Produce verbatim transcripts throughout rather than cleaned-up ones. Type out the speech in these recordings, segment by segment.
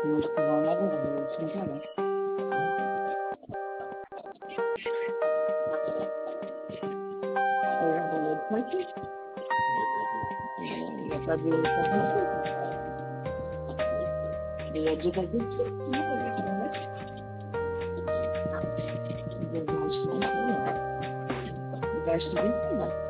Muito provavelmente, sim, cara. Eu já vou por aqui. Já sabia o que aconteceu. E a dica de que sim, né? Eu gosto de ensinar. Eu gosto de ensinar.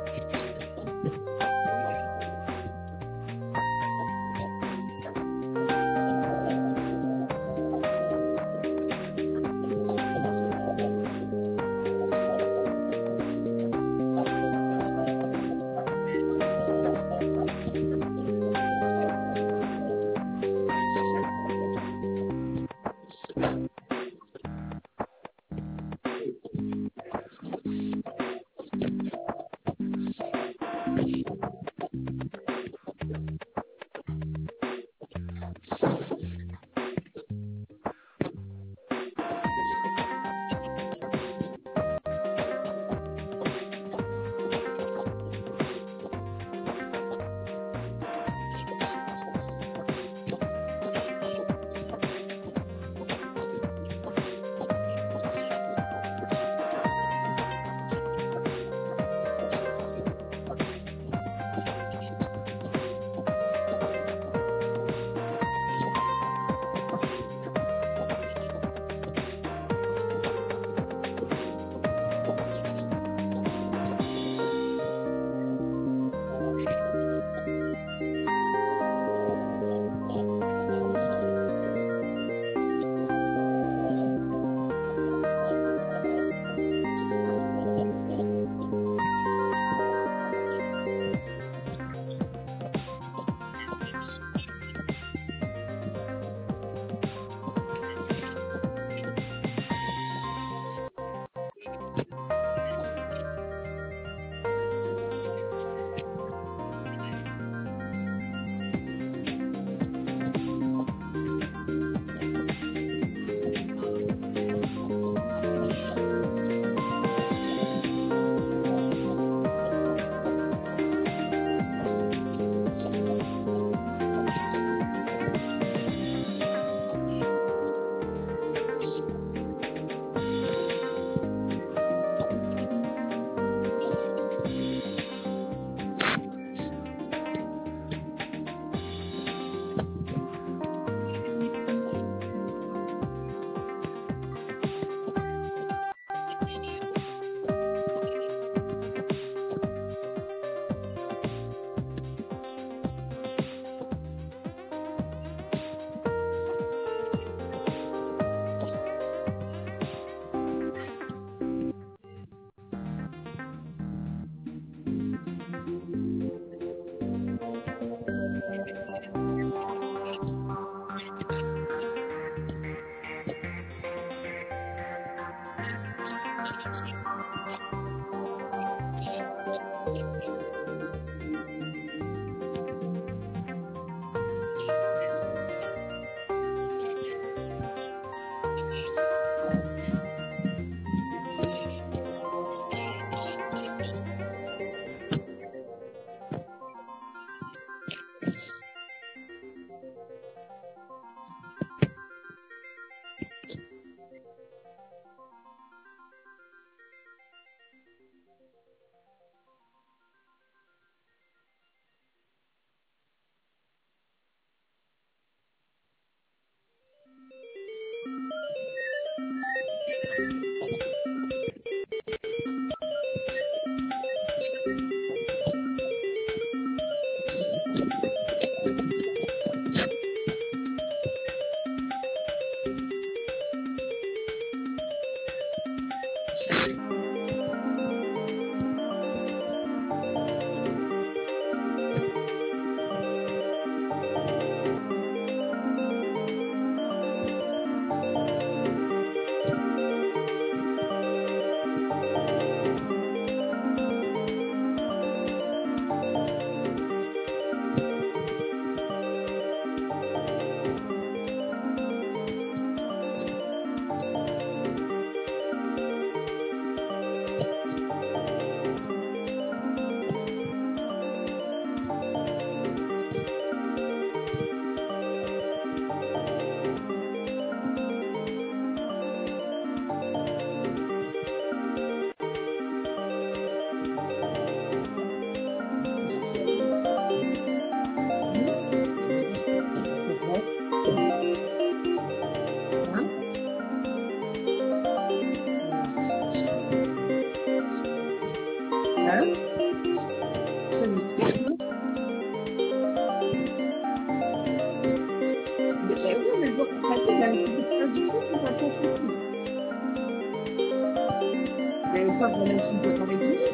pas vraiment si on peut pas régulier.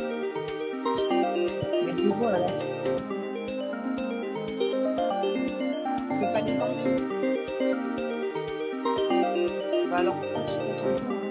Mais c'est quoi, là? Je peux pas les enlever. Bah alors, pourquoi tu fais comme ça, hein?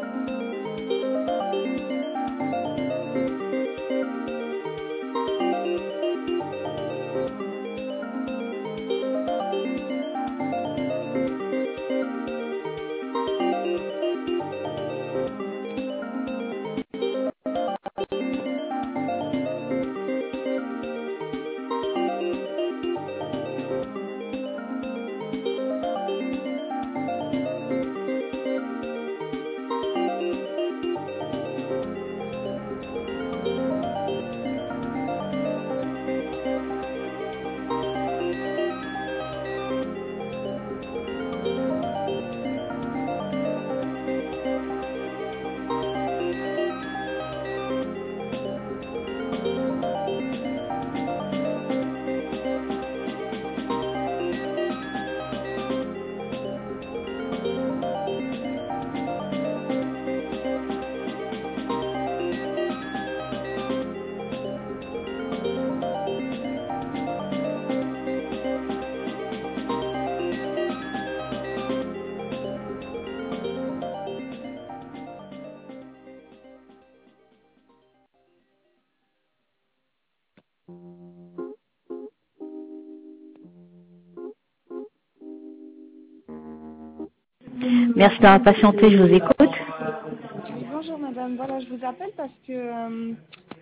Merci d'avoir patienté, je vous écoute. Oui, bonjour madame, voilà, je vous appelle parce que euh,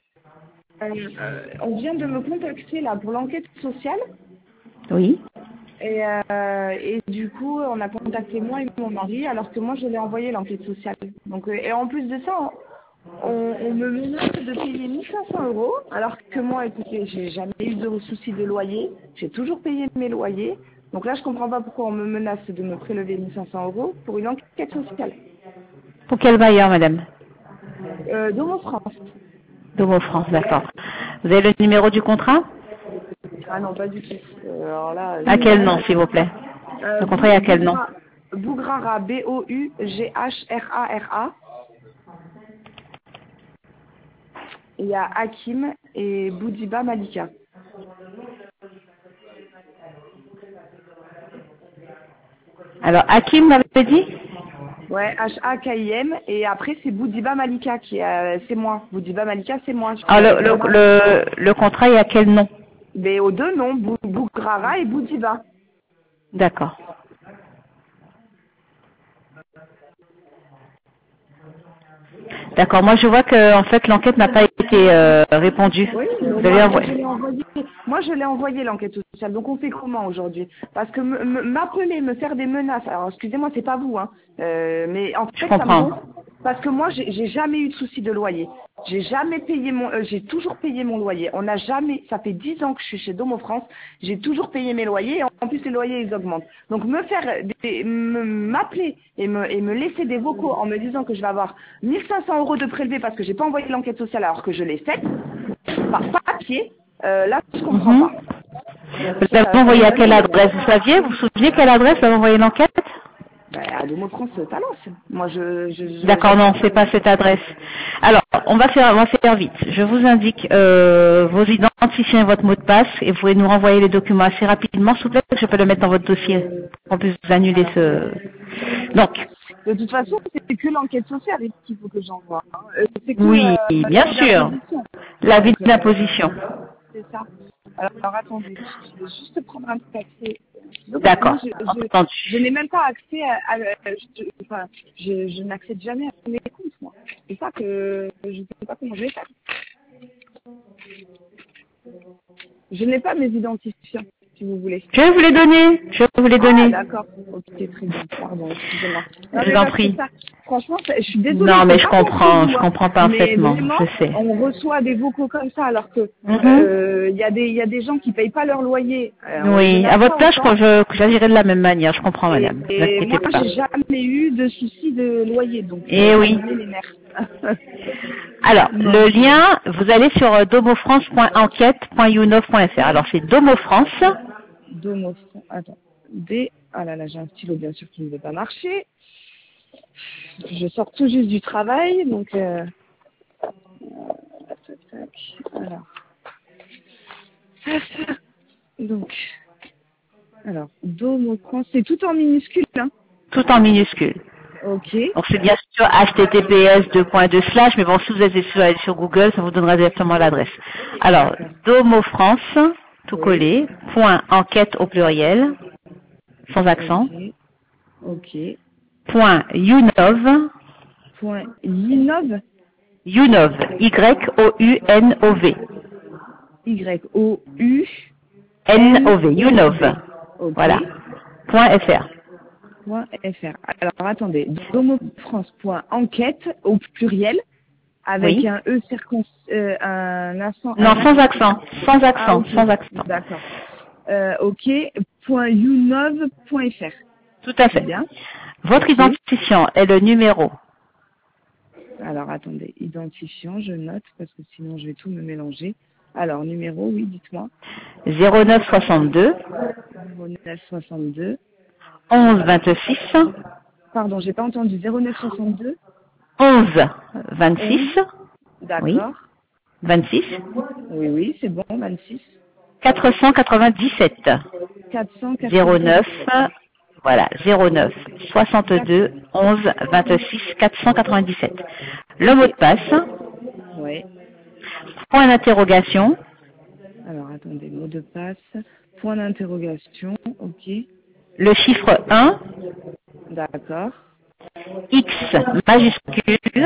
euh, on vient de me contacter là pour l'enquête sociale Oui. et, euh, et du coup on a contacté moi et mon mari alors que moi je l'ai envoyé l'enquête sociale. Donc euh, et en plus de ça, on, on me menace de payer mille cinq cents euros alors que moi, écoutez, j'ai jamais eu de soucis de loyer, j'ai toujours payé mes loyers. Donc là je comprends pas pourquoi on me menace de me prélever mille cinq cents euros pour une enquête sociale. Pour quel bailleur, madame? Euh, Domo France. Domo France, d'accord. Vous avez le numéro du contrat? Ah non, pas du tout. Euh, alors là, À j'ai quel nom, rien. s'il vous plaît? Euh, Le contrat est à quel nom? Bougra- Bougrara, B O U G H R A R A. Il y a Hakim et Boudiba Malika. Alors, Hakim, m'avait dit? Ouais, H A K I M. Et après, c'est Boudiba Malika qui est, euh, c'est moi. Boudiba Malika, c'est moi. Je suis Alors, avec le, mon le, mari. le, le contrat est à quel nom? Mais aux deux noms, Bou- Bougrara et Boudiba. D'accord. D'accord, moi je vois que en fait l'enquête n'a pas été euh, répondue. Oui, mais Vous avez moi, moi je envoyé. l'ai envoyé. Moi je l'ai envoyé l'enquête sociale. Donc on fait comment aujourd'hui? Parce que me- me- m'appeler, me faire des menaces. Alors excusez-moi, c'est pas vous, hein. Euh, mais en Je fait ça me comprends. gonfle. Parce que moi j'ai j'ai jamais eu de souci de loyer. J'ai jamais payé mon, euh, j'ai toujours payé mon loyer. On n'a jamais, ça fait dix ans que je suis chez Domo France. J'ai toujours payé mes loyers. Et en plus les loyers ils augmentent. Donc me faire, des- me- m'appeler et me et me laisser des vocaux en me disant que je vais avoir mille cinq cents euros de prélevé parce que j'ai pas envoyé l'enquête sociale alors que je l'ai faite par papier, euh, là, je comprends Mhm. pas. Vous Ça, l'avez ça envoyé à me quelle vénère. adresse? Vous saviez? Vous vous souvenez quelle adresse vous avez envoyé l'enquête? Ben, à Domo France, Talence. Moi, je, je, je, D'accord, non, j'habite. c'est pas cette adresse. Alors, on va faire, on va faire vite. Je vous indique euh, vos identifiants et votre mot de passe et vous pouvez nous renvoyer les documents assez rapidement, s'il vous plaît, que je peux le mettre dans votre dossier pour qu'on puisse annuler Voilà. ce. Donc, De toute façon, c'est que l'enquête sociale qu'il faut que j'envoie. Hein. Euh, C'est que oui, euh, bien l'avis sûr, d'imposition. l'avis Donc, euh, d'imposition. c'est ça. Alors, alors, attendez, je vais juste prendre un petit accès. Donc, parce que moi, D'accord, je, je, je entendu. n'ai même pas accès à... à- à- je, enfin, je, je n'accède jamais à mes comptes, moi. C'est ça que je ne sais pas comment je vais faire. Je n'ai pas mes identifiants, si vous voulez. Je vais vous les donner, je vais vous les Ah, donner. d'accord. Ok, très bien. Pardon, excusez-moi. Non, Je mais vous en parce que prie. ça, franchement, ça- je suis désolée, Non, mais c'est je pas contre comprends, vous, je hein. comprends Mais parfaitement, vraiment, je sais. on reçoit des vocaux comme ça, alors que Mhm. euh, il y a des, il y a des gens qui payent pas leur loyer. Euh, on les Oui, à menace votre pas place, je autant. crois que je- que j'agirais de la même manière, je comprends, Et, madame. Ne vous et inquiétez moi, pas. j'ai jamais eu de soucis de loyer, donc euh, Eh ça me oui. met les nerfs. Alors, le donc, euh, lien, vous allez sur euh, domofrance point enquête point younov point fr. Alors, c'est Domofrance. Domo, attends, D, ah là là, j'ai un stylo bien sûr qui ne veut pas marcher. Je sors tout juste du travail, donc. Euh, Tac, tac, tac. Alors. Donc, alors, Domofrance, c'est tout en minuscule, hein. Tout en minuscule. Ok. Donc c'est bien sûr H T T P S deux point deux slash, mais bon, si vous êtes sur, sur Google, ça vous donnera directement l'adresse. Alors, Domofrance, tout Oui. collé, point enquête au pluriel, sans accent, Ok. Ok. point Younov, Point Yinov, Younov, Y O U N O V, Y O U N O V, Younov, Ok. voilà, point F R. Point F R. Alors attendez, domofrance.enquête au pluriel avec Oui. un E circon, euh, un accent. Non, un sans accent, sans accent, Ah ok, sans accent. d'accord. Euh, ok. Point younov.fr. Tout à C'est fait. bien. Votre Ok. identifiant est le numéro Alors attendez, identifiant, je note parce que sinon je vais tout me mélanger. Alors numéro, oui, dites-moi. zéro neuf soixante-deux zéro neuf soixante-deux. onze vingt-six Pardon, j'ai pas entendu. zéro neuf soixante-deux. onze vingt-six, oui, D'accord. vingt-six, Oui, oui, c'est bon, vingt-six. quatre cent quatre-vingt-dix-sept, zéro neuf, quatre cent quatre-vingt-dix-sept. voilà, zéro neuf soixante-deux onze vingt-six quatre cent quatre-vingt-dix-sept. Le mot de passe, Oui. point d'interrogation, Alors attendez, mot de passe, point d'interrogation, ok. le chiffre un, D'accord. X majuscule,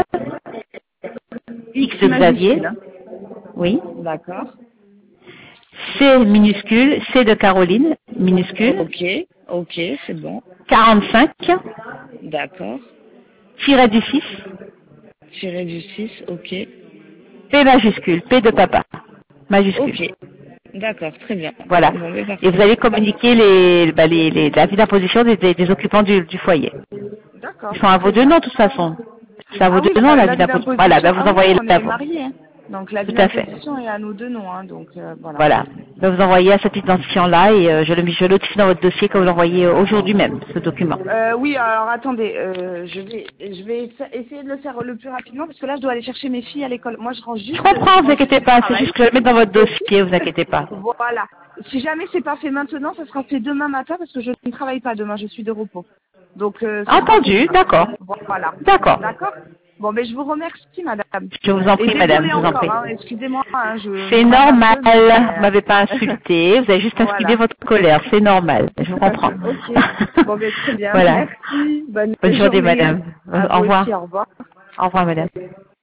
X de Xavier, Majuscule, hein. oui, D'accord. C minuscule, C de Caroline, minuscule, Ok, ok, c'est bon. quarante-cinq, D'accord. tiré du six, Tiré du six, ok. P majuscule, P de papa, majuscule. Ok. D'accord, très bien. Voilà. Bon, mais Et vous parfait. allez communiquer les, bah, les, les, la vie d'imposition des, des, des occupants du, du foyer. D'accord, Ils sont à vos très deux bien. noms, de toute façon. C'est à vos Ah deux oui, noms, bah, la vie l'avis d'imposition. Voilà, d'imposition. bah, vous Ah oui, envoyez on est l'avant. mariés. Hein. Donc l'avis Tout à fait. d'imposition est à nous deux noms. Hein, donc euh, voilà. Voilà. Bah, vous envoyez à cet identifiant-là et euh, je le je le notifie dans votre dossier que vous l'envoyez euh, aujourd'hui même, ce document. Euh, oui, alors attendez, euh, je vais, je vais essa- essayer de le faire le plus rapidement parce que là, je dois aller chercher mes filles à l'école. Moi, je rentre Je juste, comprends, je vous rentre juste inquiétez du pas, c'est juste travail. que je vais le mettre dans votre Donc dossier, vous inquiétez pas. voilà. Si jamais c'est pas fait maintenant, ça sera fait demain matin parce que je ne travaille pas demain, je suis de repos. Donc euh, ce sera fait Entendu, demain. d'accord. Voilà. D'accord. D'accord. Bon, mais je vous remercie, madame. Je vous en Et prie, madame, désolée je vous en encore, prie. hein, excusez-moi, hein, je C'est m'énerve un normal, peu, mais vous m'avez pas euh, insulté, vous avez juste exprimé voilà. votre colère, c'est normal, je vous comprends. Ok. Bon, ben très bien. Voilà. Merci. Bonne Bonne journée, journée. madame. À Au vous revoir. aussi. Au revoir. Au revoir, madame.